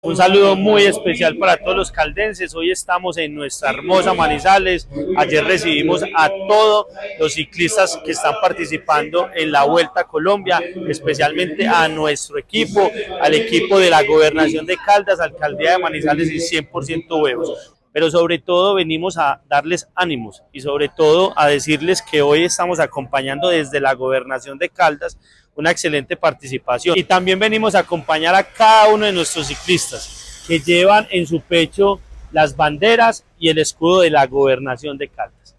Un saludo muy especial para todos los caldenses. Hoy estamos en nuestra hermosa Manizales. Ayer recibimos a todos los ciclistas que están participando en la Vuelta a Colombia, especialmente a nuestro equipo, al equipo de la Gobernación de Caldas, Alcaldía de Manizales y 100% Huevos. Pero sobre todo venimos a darles ánimos y sobre todo a decirles que hoy estamos acompañando desde la Gobernación de Caldas una excelente participación, y también venimos a acompañar a cada uno de nuestros ciclistas que llevan en su pecho las banderas y el escudo de la Gobernación de Caldas.